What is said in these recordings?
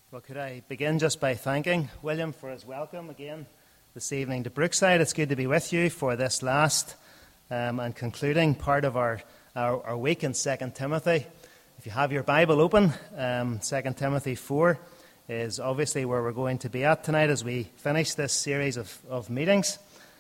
Well, could I begin just by thanking William for his welcome again this evening to Brookside. It's good to be with you for this last and concluding part of our week in 2 Timothy. If you have your Bible open, 2 Timothy 4 is obviously where we're going to be at tonight as we finish this series of meetings.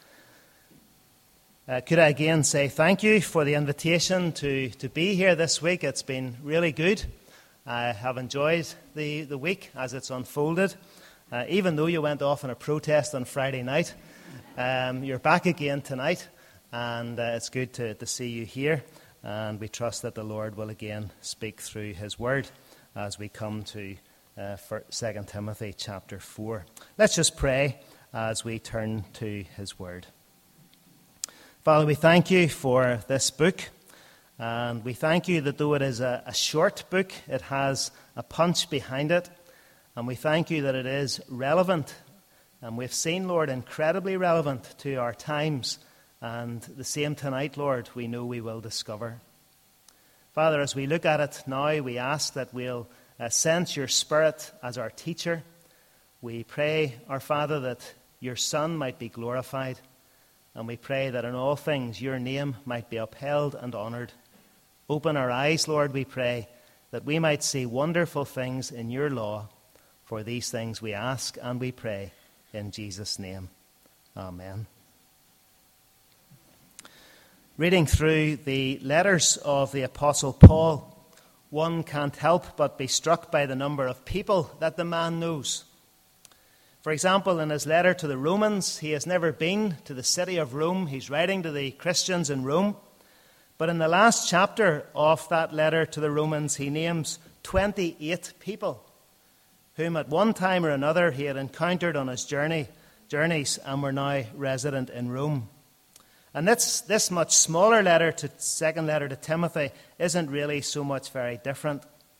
Could I again say thank you for the invitation to be here this week. It's been really good. I have enjoyed the week as it's unfolded. Even though you went off on a protest on Friday night, you're back again tonight, and it's good to see you here. And we trust that the Lord will again speak through His Word as we come to 2 Timothy chapter 4. Let's just pray as we turn to His Word. Father, we thank you for this book. And we thank you that though it is a short book, it has a punch behind it. And we thank you that it is relevant. And we've seen, Lord, incredibly relevant to our times. And the same tonight, Lord, we know we will discover. Father, as we look at it now, we ask that we'll sense your Spirit as our teacher. We pray, our Father, that your Son might be glorified. And we pray that in all things your name might be upheld and honoured. Open our eyes, Lord, we pray, that we might see wonderful things in your law. For these things we ask and we pray in Jesus' name. Amen. Reading through the letters of the Apostle Paul, one can't help but be struck by the number of people that the man knows. For example, in his letter to the Romans, he has never been to the city of Rome. He's writing to the Christians in Rome. But in the last chapter of that letter to the Romans, he names 28 people whom at one time or another he had encountered on his journeys and were now resident in Rome. And this much smaller letter, second letter to Timothy, isn't really so much very different.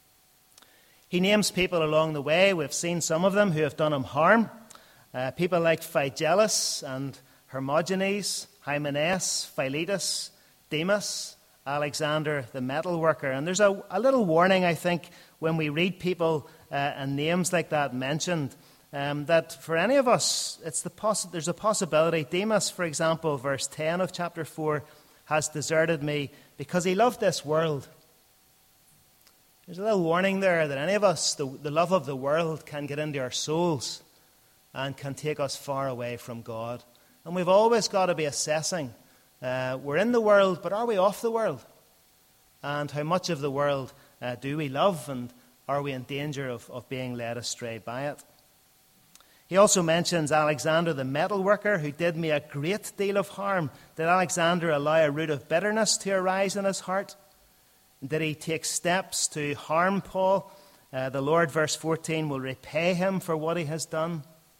He names people along the way. We've seen some of them who have done him harm. People like Phygellus and Hermogenes, Hymenaeus, Philetus, Demas, Alexander the metal worker. And there's a little warning, I think, when we read people and names like that mentioned, that for any of us, there's a possibility. Demas, for example, verse 10 of chapter 4, has deserted me because he loved this world. There's a little warning there that any of us, the love of the world can get into our souls and can take us far away from God. And we've always got to be assessing. We're in the world, but are we off the world? And how much of the world do we love, and are we in danger of being led astray by it? He also mentions Alexander the metal worker, who did me a great deal of harm. Did Alexander allow a root of bitterness to arise in his heart? Did he take steps to harm Paul? The Lord, verse 14, will repay him for what he has done.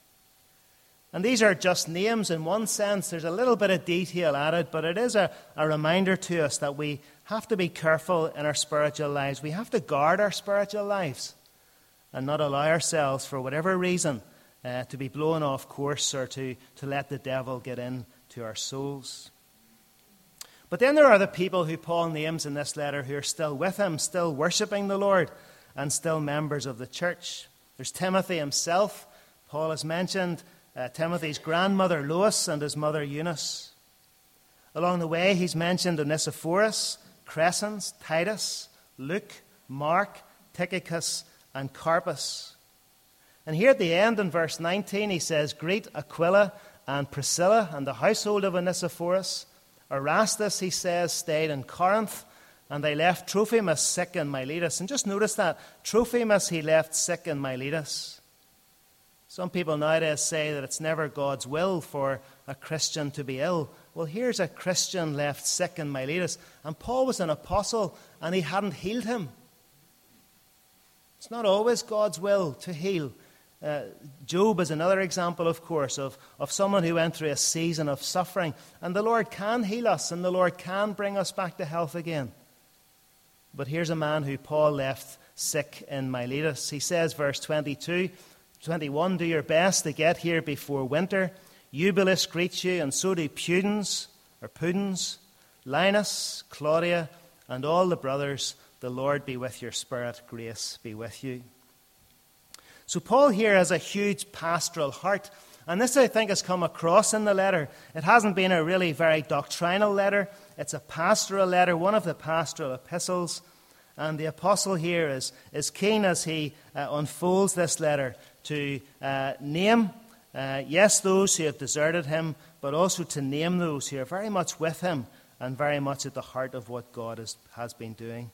And these are just names in one sense. There's a little bit of detail added, but it is a reminder to us that we have to be careful in our spiritual lives. We have to guard our spiritual lives and not allow ourselves, for whatever reason, to be blown off course or to let the devil get into our souls. But then there are the people who Paul names in this letter who are still with him, still worshipping the Lord, and still members of the church. There's Timothy himself. Paul has mentioned Timothy's grandmother Lois and his mother Eunice. Along the way, he's mentioned Onesiphorus, Crescens, Titus, Luke, Mark, Tychicus, and Carpus. And here at the end in verse 19, he says, "Greet Aquila and Priscilla and the household of Onesiphorus. Erastus," he says, "stayed in Corinth, and they left Trophimus sick in Miletus." And just notice that. Trophimus he left sick in Miletus. Some people nowadays say that it's never God's will for a Christian to be ill. Well, here's a Christian left sick in Miletus, and Paul was an apostle, and he hadn't healed him. It's not always God's will to heal. Job is another example, of course, of someone who went through a season of suffering, and the Lord can heal us, and the Lord can bring us back to health again. But here's a man who Paul left sick in Miletus. He says, verse 21, "Do your best to get here before winter. Eubulus greets you, and so do Pudens, Linus, Claudia, and all the brothers. The Lord be with your spirit. Grace be with you." So So Paul here has a huge pastoral heart. And this, I think, has come across in the letter. It hasn't been a really very doctrinal letter. It's a pastoral letter, one of the pastoral epistles. And the apostle here is keen as he unfolds this letter to name, yes, those who have deserted him, but also to name those who are very much with him and very much at the heart of what God has been doing.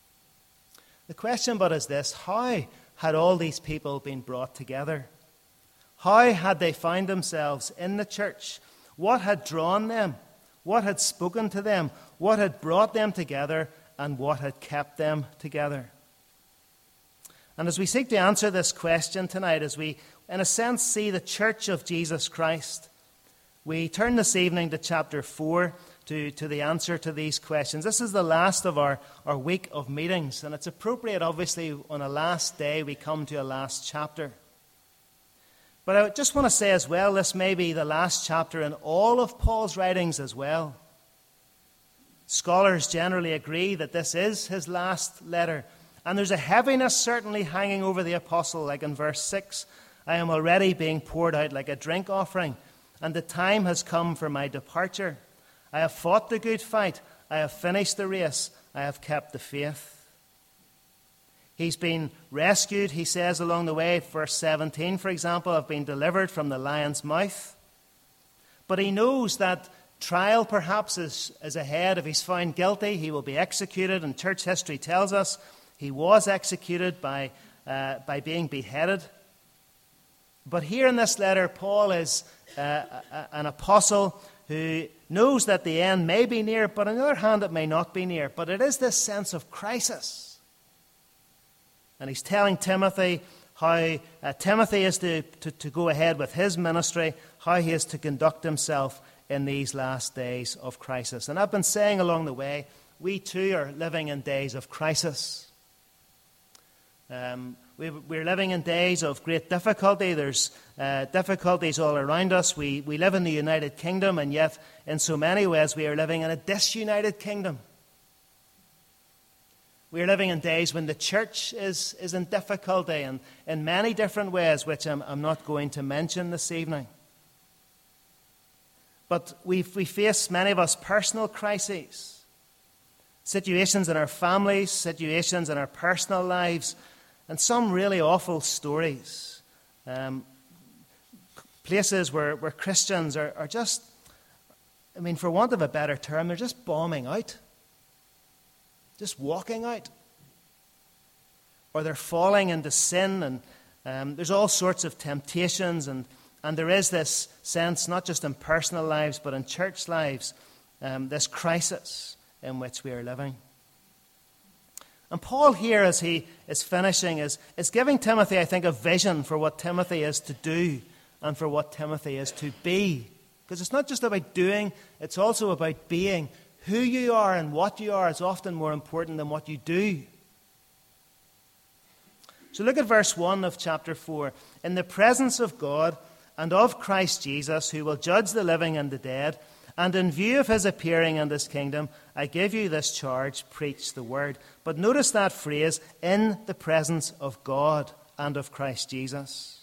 The question but is this: how had all these people been brought together? How had they found themselves in the church? What had drawn them? What had spoken to them? What had brought them together? And what had kept them together? And as we seek to answer this question tonight, as we, in a sense, see the church of Jesus Christ, we turn this evening to chapter 4 to the answer to these questions. This is the last of our week of meetings, and it's appropriate, obviously, on a last day we come to a last chapter. But I just want to say as well, this may be the last chapter in all of Paul's writings as well. Scholars generally agree that this is his last letter. And there's a heaviness certainly hanging over the apostle, like in verse 6. I am already being poured out like a drink offering, and the time has come for my departure. I have fought the good fight. I have finished the race. I have kept the faith. He's been rescued, he says along the way, verse 17, for example, I've been delivered from the lion's mouth. But he knows that trial perhaps is ahead. If he's found guilty, he will be executed, and church history tells us he was executed by being beheaded. But here in this letter, Paul is an apostle who knows that the end may be near, but on the other hand, it may not be near. But it is this sense of crisis. And he's telling Timothy how Timothy is to go ahead with his ministry, how he is to conduct himself in these last days of crisis. And I've been saying along the way, we too are living in days of crisis. We're living in days of great difficulty. There's difficulties all around us. We live in the United Kingdom, and yet in so many ways we are living in a disunited kingdom. We are living in days when the church is in difficulty, and in many different ways, which I'm not going to mention this evening. But we face, many of us, personal crises, situations in our families, situations in our personal lives, and some really awful stories. Places where Christians are just, for want of a better term, they're just bombing out. Just walking out. Or they're falling into sin, and there's all sorts of temptations, and there is this sense, not just in personal lives, but in church lives, this crisis in which we are living. And Paul here, as he is finishing, is giving Timothy, I think, a vision for what Timothy is to do and for what Timothy is to be. Because it's not just about doing, it's also about being. Who you are and what you are is often more important than what you do. So look at verse 1 of chapter 4. In the presence of God and of Christ Jesus, who will judge the living and the dead, and in view of his appearing in this kingdom, I give you this charge, preach the word. But notice that phrase, in the presence of God and of Christ Jesus.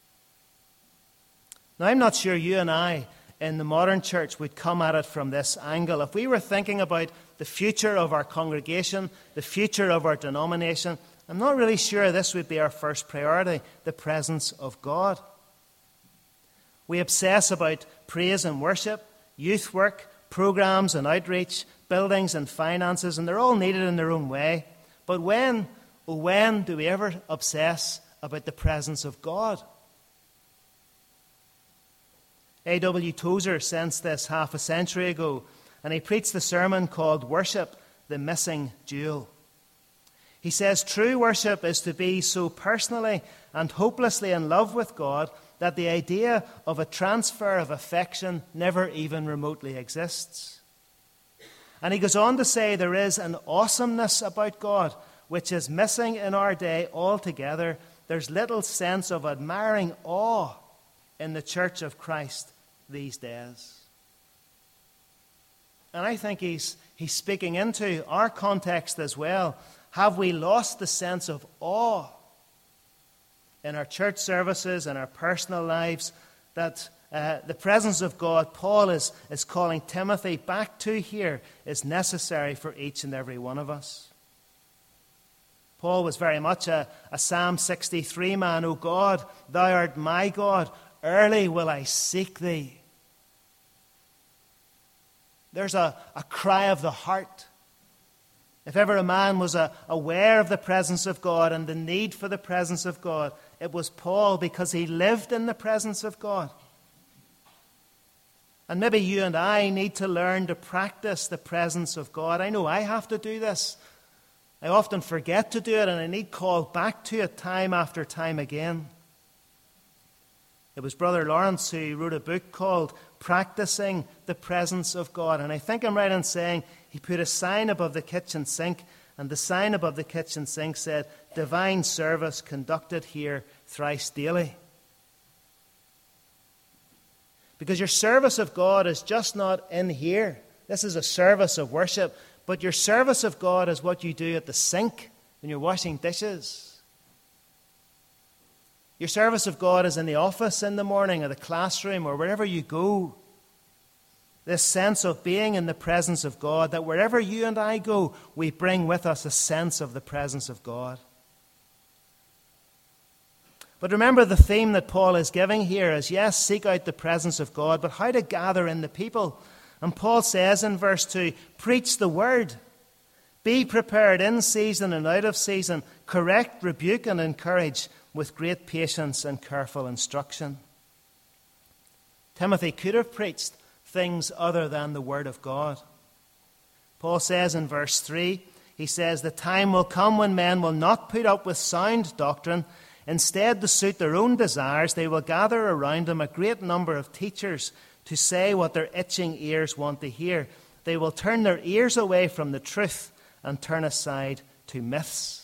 Now, I'm not sure you and I in the modern church would come at it from this angle. If we were thinking about the future of our congregation, the future of our denomination, I'm not really sure this would be our first priority, the presence of God. We obsess about praise and worship, youth work, programs and outreach, buildings and finances, and they're all needed in their own way. But when do we ever obsess about the presence of God? A.W. Tozer sensed this half a century ago, and he preached the sermon called Worship, the Missing Jewel. He says true worship is to be so personally and hopelessly in love with God that the idea of a transfer of affection never even remotely exists. And he goes on to say there is an awesomeness about God which is missing in our day altogether. There's little sense of admiring awe in the church of Christ these days. And I think he's speaking into our context as well. Have we lost the sense of awe? in our church services, in our personal lives, that the presence of God, Paul is calling Timothy back to here, is necessary for each and every one of us. Paul was very much a Psalm 63 man. O God, thou art my God, early will I seek thee. There's a cry of the heart. If ever a man was aware of the presence of God and the need for the presence of God, it was Paul, because he lived in the presence of God. And maybe you and I need to learn to practice the presence of God. I know I have to do this. I often forget to do it, and I need called back to it time after time again. It was Brother Lawrence who wrote a book called Practicing the Presence of God. And I think I'm right in saying he put a sign above the kitchen sink, and the sign above the kitchen sink said, "Divine service conducted here thrice daily." Because your service of God is just not in here. This is a service of worship. But your service of God is what you do at the sink when you're washing dishes. Your service of God is in the office in the morning, or the classroom, or wherever you go. This sense of being in the presence of God, that wherever you and I go, we bring with us a sense of the presence of God. But remember, the theme that Paul is giving here is, yes, seek out the presence of God, but how to gather in the people. And Paul says in verse 2, preach the word. Be prepared in season and out of season. Correct, rebuke, and encourage with great patience and careful instruction. Timothy could have preached things other than the word of God. Paul says in verse 3, he says, the time will come when men will not put up with sound doctrine. Instead, to suit their own desires, they will gather around them a great number of teachers to say what their itching ears want to hear. They will turn their ears away from the truth and turn aside to myths.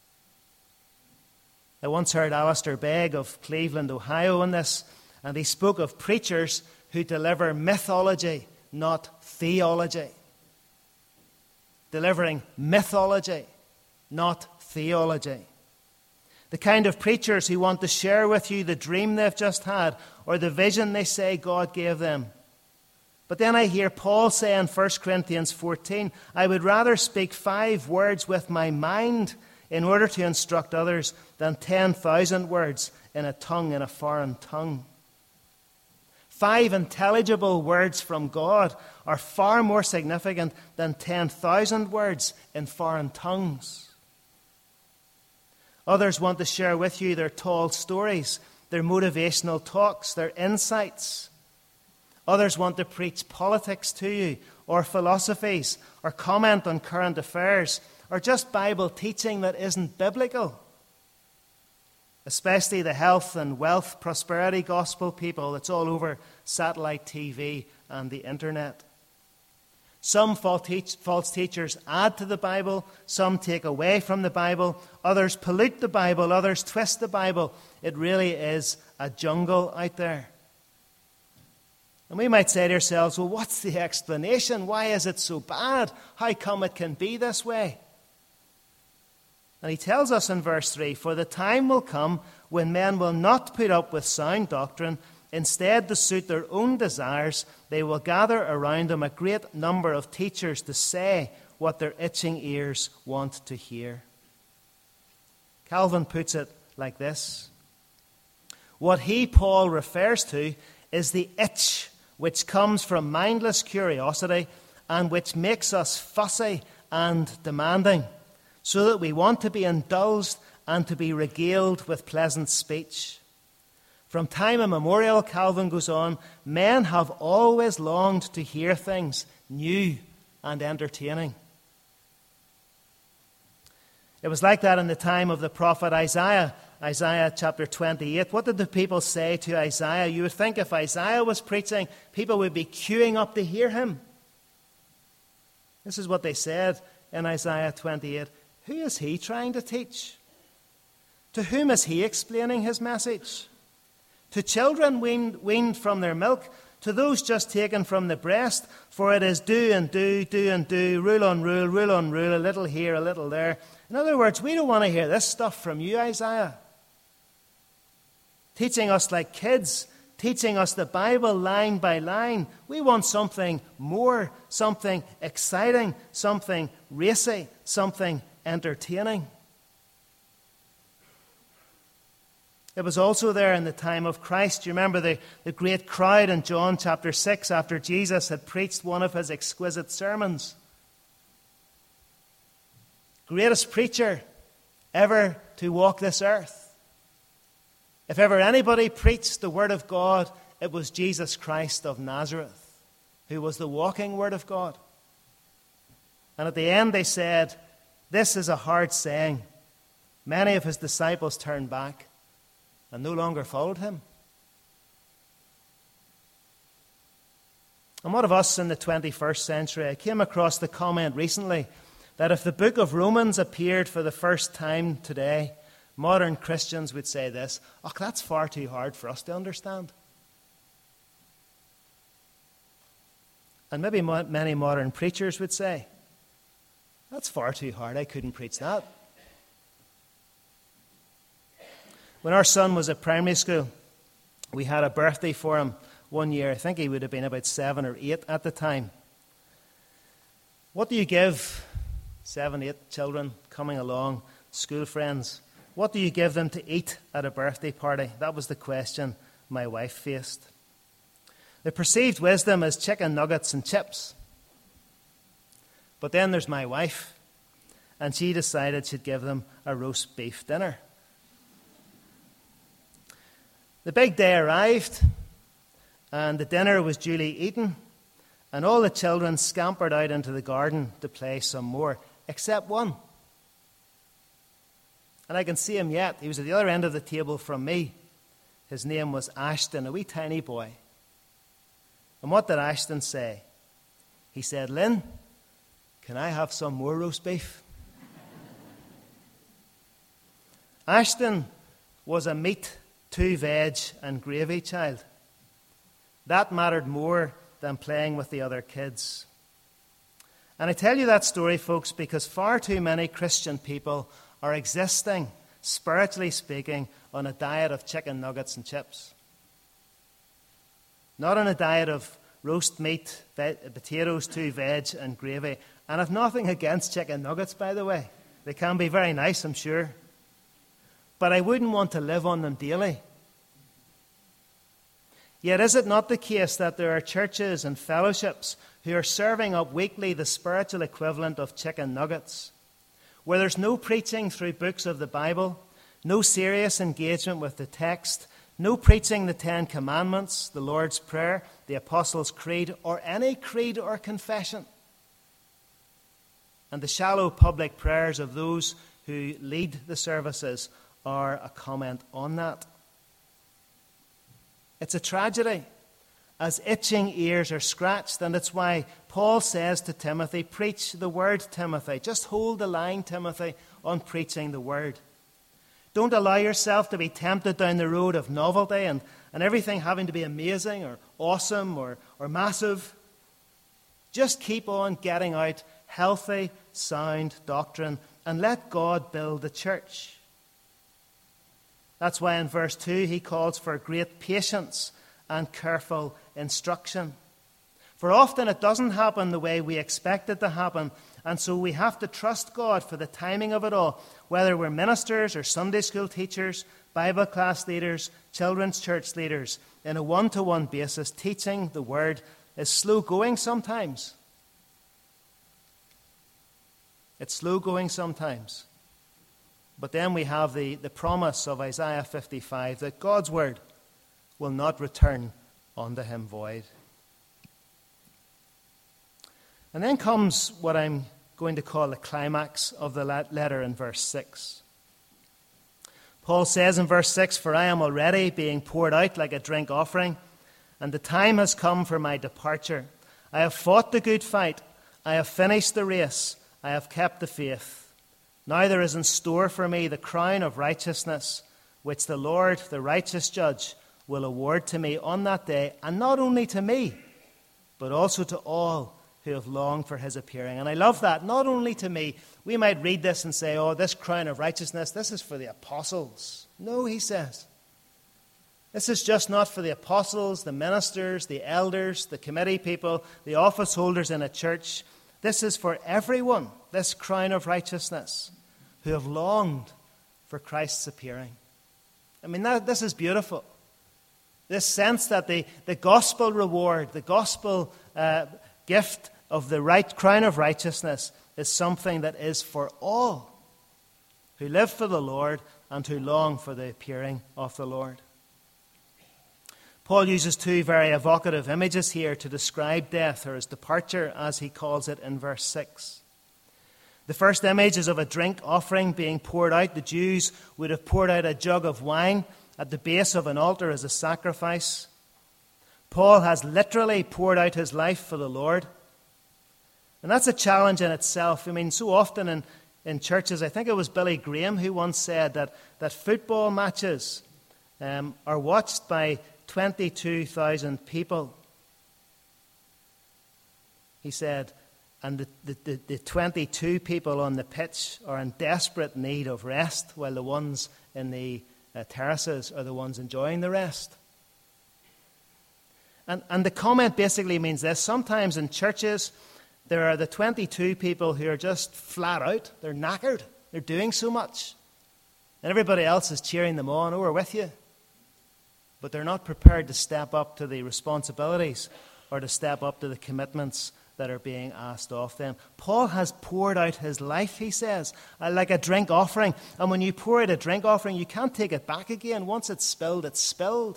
I once heard Alistair Begg of Cleveland, Ohio, on this, and he spoke of preachers who deliver mythology, not theology. Delivering mythology, not theology. The kind of preachers who want to share with you the dream they've just had or the vision they say God gave them. But then I hear Paul say in 1 Corinthians 14, I would rather speak 5 words with my mind in order to instruct others than 10,000 words in a foreign tongue. 5 intelligible words from God are far more significant than 10,000 words in foreign tongues. Others want to share with you their tall stories, their motivational talks, their insights. Others want to preach politics to you, or philosophies, or comment on current affairs, or just Bible teaching that isn't biblical. Especially the health and wealth prosperity gospel people that's all over satellite TV and the internet. Some false teachers add to the Bible, some take away from the Bible, others pollute the Bible, others twist the Bible. It really is a jungle out there. And we might say to ourselves, well, what's the explanation? Why is it so bad? How come it can be this way? And he tells us in verse 3, for the time will come when men will not put up with sound doctrine. Instead, to suit their own desires, they will gather around them a great number of teachers to say what their itching ears want to hear. Calvin puts it like this. What he, Paul, refers to is the itch which comes from mindless curiosity and which makes us fussy and demanding, so that we want to be indulged and to be regaled with pleasant speech. From time immemorial, Calvin goes on, men have always longed to hear things new and entertaining. It was like that in the time of the prophet Isaiah. Isaiah chapter 28. What did the people say to Isaiah? You would think if Isaiah was preaching, people would be queuing up to hear him. This is what they said in Isaiah 28. Who is he trying to teach? To whom is he explaining his message? To children weaned from their milk, to those just taken from the breast, for it is do and do, do and do, rule on rule, rule on rule, a little here, a little there. In other words, we don't want to hear this stuff from you, Isaiah. teaching us like kids, teaching us the Bible line by line. We want something more, something exciting, something racy, something entertaining. It was also there in the time of Christ. You remember the great crowd in John chapter 6 after Jesus had preached one of his exquisite sermons. Greatest preacher ever to walk this earth. If ever anybody preached the Word of God, it was Jesus Christ of Nazareth, who was the walking Word of God. And at the end they said, "This is a hard saying." Many of his disciples turned back and no longer followed him. And what of us in the 21st century? I came across the comment recently that if the book of Romans appeared for the first time today, modern Christians would say this: "Oh, that's far too hard for us to understand." And maybe many modern preachers would say, "That's far too hard, I couldn't preach that." When our son was at primary school, we had a birthday for him one year. I think he would have been about 7 or 8 at the time. What do you give 7, 8 children coming along, school friends? What do you give them to eat at a birthday party? That was the question my wife faced. The perceived wisdom is chicken nuggets and chips. But then there's my wife, and she decided she'd give them a roast beef dinner. The big day arrived, and the dinner was duly eaten, and all the children scampered out into the garden to play some more, except one. And I can see him yet. He was at the other end of the table from me. His name was Ashton, a wee tiny boy. And what did Ashton say? He said, "Lynn, can I have some more roast beef?" Ashton was a meat, 2 veg and gravy child. That mattered more than playing with the other kids. And I tell you that story, folks, because far too many Christian people are existing, spiritually speaking, on a diet of chicken nuggets and chips. Not on a diet of roast meat, potatoes, 2 veg and gravy. And I've nothing against chicken nuggets, by the way. They can be very nice, I'm sure. But I wouldn't want to live on them daily. Yet is it not the case that there are churches and fellowships who are serving up weekly the spiritual equivalent of chicken nuggets, where there's no preaching through books of the Bible, no serious engagement with the text, no preaching the 10 Commandments, the Lord's Prayer, the Apostles' Creed, or any creed or confession, and the shallow public prayers of those who lead the services are a comment on that? It's a tragedy, as itching ears are scratched, and it's why Paul says to Timothy, "Preach the word, Timothy." Just hold the line, Timothy, on preaching the word. Don't allow yourself to be tempted down the road of novelty and everything having to be amazing or awesome or massive. Just keep on getting out healthy, sound doctrine and let God build the church. That's why in verse 2 he calls for great patience and careful instruction. For often it doesn't happen the way we expect it to happen, and so we have to trust God for the timing of it all, whether we're ministers or Sunday school teachers, Bible class leaders, children's church leaders. In a one-to-one basis, teaching the word is slow going sometimes. It's slow going sometimes. But then we have the promise of Isaiah 55 that God's word will not return unto him void. And then comes what I'm going to call the climax of the letter in verse 6. Paul says in verse 6, "For I am already being poured out like a drink offering, and the time has come for my departure. I have fought the good fight. I have finished the race. I have kept the faith. Now there is in store for me the crown of righteousness, which the Lord, the righteous judge, will award to me on that day, and not only to me, but also to all who have longed for his appearing." And I love that. Not only to me. We might read this and say, "Oh, this crown of righteousness, this is for the apostles." No, he says. This is just not for the apostles, the ministers, the elders, the committee people, the office holders in a church. This is for everyone, this crown of righteousness, who have longed for Christ's appearing. I mean, this is beautiful. This sense that the gospel reward, the gospel gift of the right crown of righteousness is something that is for all who live for the Lord and who long for the appearing of the Lord. Paul uses two very evocative images here to describe death, or his departure, as he calls it in verse 6. The first image is of a drink offering being poured out. The Jews would have poured out a jug of wine at the base of an altar as a sacrifice. Paul has literally poured out his life for the Lord. And that's a challenge in itself. I mean, so often in churches, I think it was Billy Graham who once said that football matches are watched by 22,000 people. He said, and the 22 people on the pitch are in desperate need of rest, while the ones in the terraces are the ones enjoying the rest. And the comment basically means this. Sometimes in churches, there are the 22 people who are just flat out. They're knackered. They're doing so much. And everybody else is cheering them on. Oh, we're with you. But they're not prepared to step up to the responsibilities or to step up to the commitments that are being asked of them. Paul has poured out his life, he says, like a drink offering. And when you pour out a drink offering, you can't take it back again. Once it's spilled, it's spilled.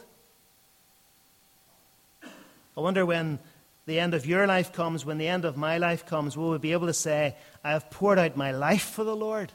I wonder when the end of your life comes, when the end of my life comes, will we be able to say, I have poured out my life for the Lord?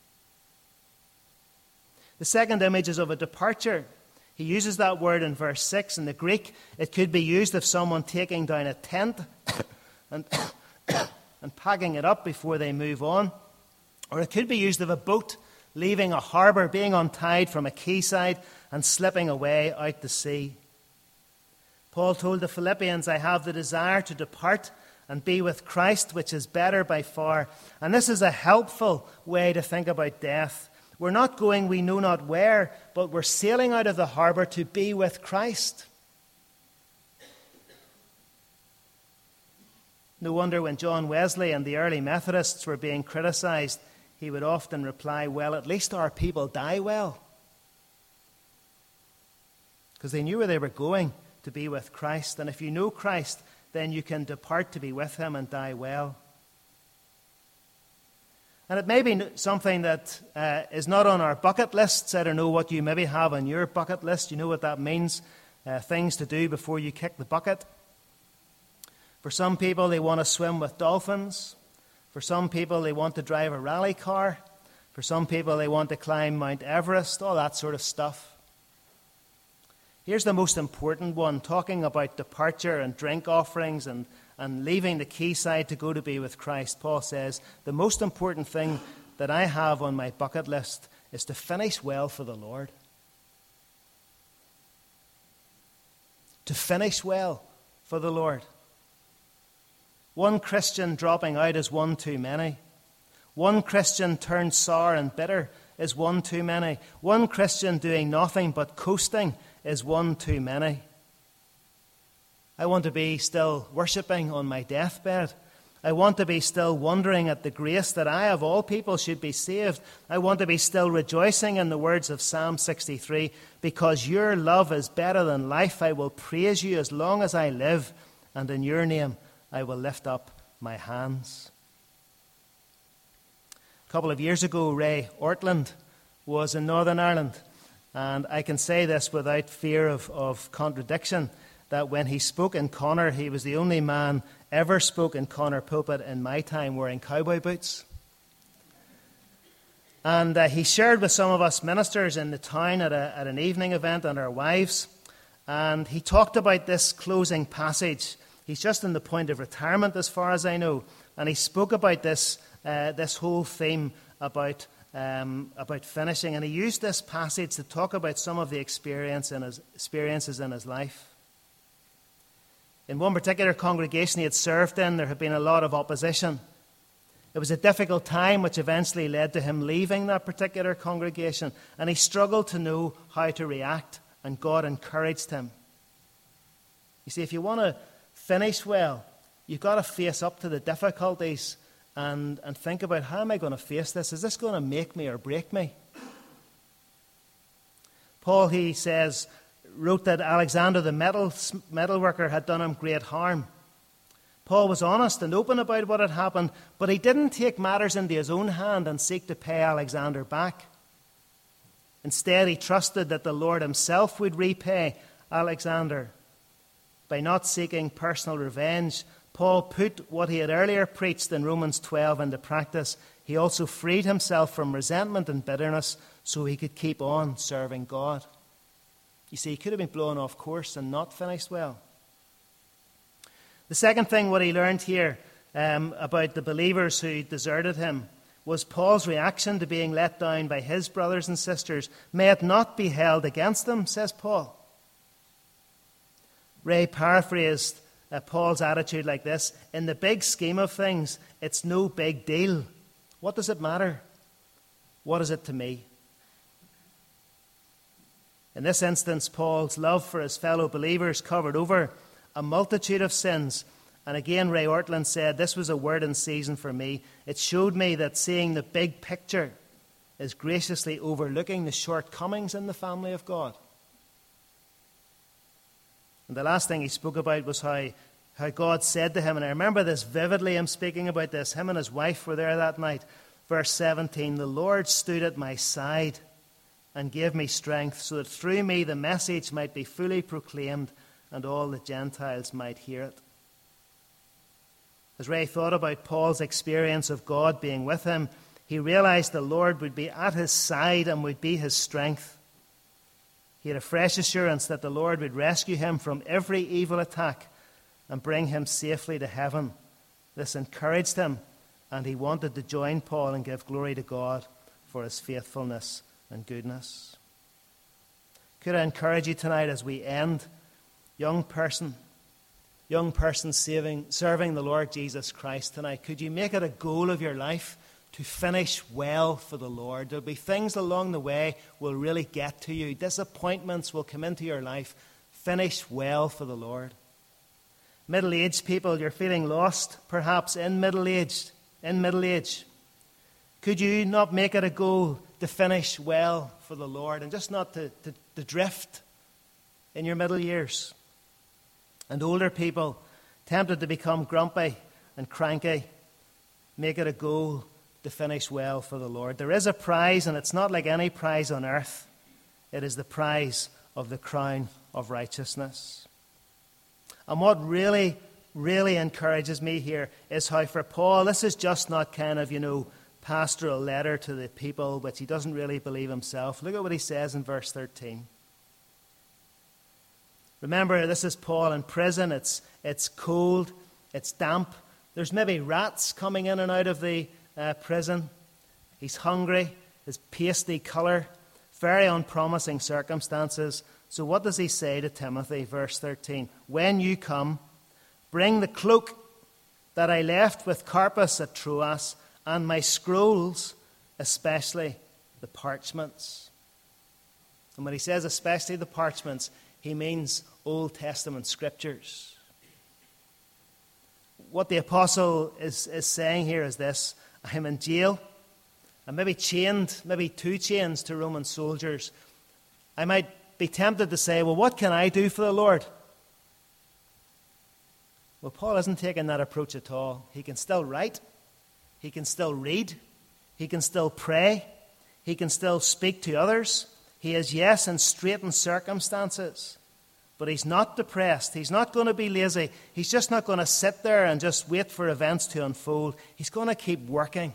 The second image is of a departure. He uses that word in verse 6. In the Greek, it could be used of someone taking down a tent and packing it up before they move on. Or it could be used of a boat leaving a harbour, being untied from a quayside and slipping away out to sea. Paul told the Philippians, I have the desire to depart and be with Christ, which is better by far. And this is a helpful way to think about death. We're not going we know not where, but we're sailing out of the harbour to be with Christ. No wonder when John Wesley and the early Methodists were being criticised, he would often reply, well, at least our people die well. Because they knew where they were going, to be with Christ. And if you know Christ, then you can depart to be with him and die well. And it may be something that is not on our bucket lists. I don't know what you maybe have on your bucket list. You know what that means. Things to do before you kick the bucket. For some people, they want to swim with dolphins. For some people, they want to drive a rally car. For some people, they want to climb Mount Everest, all that sort of stuff. Here's the most important one, talking about departure and drink offerings and leaving the quayside to go to be with Christ. Paul says, the most important thing that I have on my bucket list is to finish well for the Lord. To finish well for the Lord. One Christian dropping out is one too many. One Christian turned sour and bitter is one too many. One Christian doing nothing but coasting is one too many. I want to be still worshipping on my deathbed. I want to be still wondering at the grace that I, of all people, should be saved. I want to be still rejoicing in the words of Psalm 63, because your love is better than life. I will praise you as long as I live, and in your name I will lift up my hands. A couple of years ago, Ray Ortland was in Northern Ireland. And I can say this without fear of contradiction, that when he spoke in Connor, he was the only man ever spoke in Connor pulpit in my time wearing cowboy boots. And he shared with some of us ministers in the town at an evening event and our wives. And he talked about this closing passage. He's just in the point of retirement as far as I know. And he spoke about this whole theme about finishing, and he used this passage to talk about some of the experiences in his life. In one particular congregation he had served in, there had been a lot of opposition. It was a difficult time which eventually led to him leaving that particular congregation, and he struggled to know how to react and God encouraged him. You see, if you want to finish well, you've got to face up to the difficulties and think about, how am I going to face this? Is this going to make me or break me? Paul, he says, wrote that Alexander the metal worker had done him great harm. Paul was honest and open about what had happened, but he didn't take matters into his own hand and seek to pay Alexander back. Instead, he trusted that the Lord himself would repay Alexander. By not seeking personal revenge, Paul put what he had earlier preached in Romans 12 into practice. He also freed himself from resentment and bitterness so he could keep on serving God. You see, he could have been blown off course and not finished well. The second thing what he learned here about the believers who deserted him was Paul's reaction to being let down by his brothers and sisters. May it not be held against them, says Paul. Ray paraphrased Paul's attitude like this: in the big scheme of things, it's no big deal. What does it matter? What is it to me? In this instance, Paul's love for his fellow believers covered over a multitude of sins. And again, Ray Ortlund said, this was a word in season for me. It showed me that seeing the big picture is graciously overlooking the shortcomings in the family of God. And the last thing he spoke about was how God said to him, and I remember this vividly, him speaking about this. Him and his wife were there that night. Verse 17, the Lord stood at my side and gave me strength, so that through me the message might be fully proclaimed and all the Gentiles might hear it. As Ray thought about Paul's experience of God being with him, he realized the Lord would be at his side and would be his strength. He had a fresh assurance that the Lord would rescue him from every evil attack and bring him safely to heaven. This encouraged him, and he wanted to join Paul and give glory to God for his faithfulness and goodness. Could I encourage you tonight as we end, young person serving the Lord Jesus Christ tonight, could you make it a goal of your life to finish well for the Lord? There'll be things along the way will really get to you. Disappointments will come into your life. Finish well for the Lord. Middle-aged people, you're feeling lost, perhaps in middle age. Could you not make it a goal to finish well for the Lord and just not to drift in your middle years? And older people, tempted to become grumpy and cranky, make it a goal to finish well for the Lord. There is a prize, and it's not like any prize on earth. It is the prize of the crown of righteousness. And what really, really encourages me here is how for Paul, this is just not kind of, pastoral letter to the people, which he doesn't really believe himself. Look at what he says in verse 13. Remember, this is Paul in prison. It's cold. It's damp. There's maybe rats coming in and out of the prison. He's hungry. His pasty colour. Very unpromising circumstances. So what does he say to Timothy? Verse 13. When you come, bring the cloak that I left with Carpus at Troas, and my scrolls, especially the parchments. And when he says especially the parchments, he means Old Testament scriptures. What the apostle is saying here is this: I'm in jail. I'm maybe chained, maybe 2 chains to Roman soldiers. I might be tempted to say, well, what can I do for the Lord? Well, Paul isn't taking that approach at all. He can still write. He can still read. He can still pray. He can still speak to others. He is, yes, in straitened circumstances. But he's not depressed. He's not going to be lazy. He's just not going to sit there and just wait for events to unfold. He's going to keep working.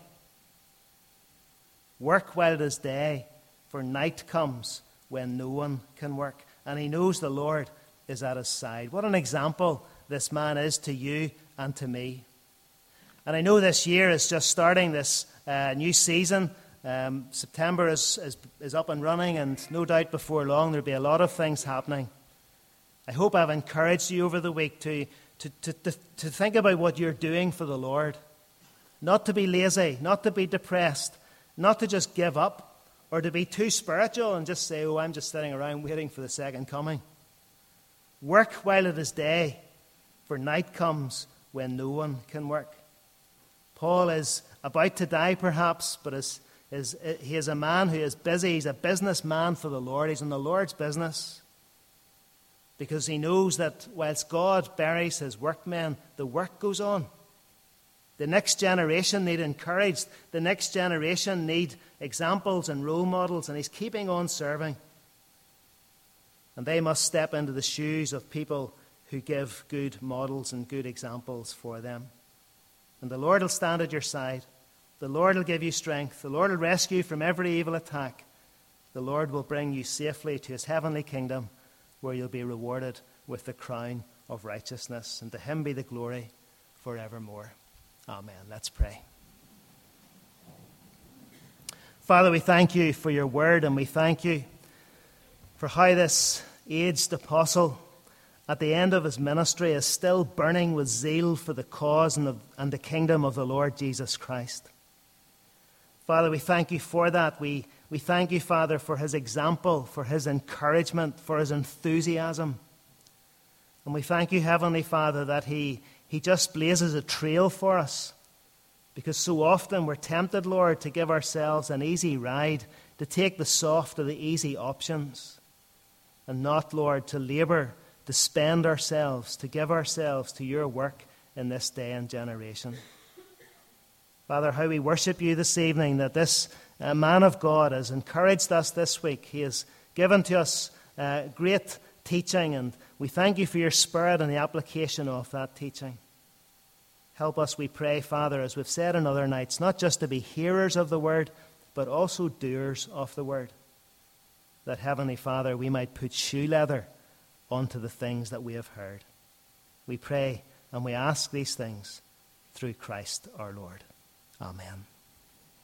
Work while it is day, for night comes when no one can work. And he knows the Lord is at his side. What an example this man is to you and to me. And I know this year is just starting this new season. September is up and running, and no doubt before long there'll be a lot of things happening. I hope I've encouraged you over the week to think about what you're doing for the Lord. Not to be lazy, not to be depressed, not to just give up, or to be too spiritual and just say, oh, I'm just sitting around waiting for the second coming. Work while it is day, for night comes when no one can work. Paul is about to die perhaps, but he is a man who is busy. He's a businessman for the Lord. He's in the Lord's business because he knows that whilst God buries his workmen, the work goes on. The next generation need encouraged. The next generation need examples and role models, and he's keeping on serving. And they must step into the shoes of people who give good models and good examples for them. And the Lord will stand at your side. The Lord will give you strength. The Lord will rescue you from every evil attack. The Lord will bring you safely to his heavenly kingdom, where you'll be rewarded with the crown of righteousness. And to him be the glory forevermore. Amen. Let's pray. Father, we thank you for your word, and we thank you for how this aged apostle, at the end of his ministry, is still burning with zeal for the cause and the kingdom of the Lord Jesus Christ. Father, we thank you for that. We thank you, Father, for his example, for his encouragement, for his enthusiasm. And we thank you, Heavenly Father, that he just blazes a trail for us. Because so often we're tempted, Lord, to give ourselves an easy ride, to take the soft or the easy options, and not, Lord, to labour, to spend ourselves, to give ourselves to your work in this day and generation. Father, how we worship you this evening, that this man of God has encouraged us this week. He has given to us great teaching, and we thank you for your Spirit and the application of that teaching. Help us, we pray, Father, as we've said in other nights, not just to be hearers of the word, but also doers of the word. That, Heavenly Father, we might put shoe leather onto the things that we have heard. We pray and we ask these things through Christ our Lord. Amen.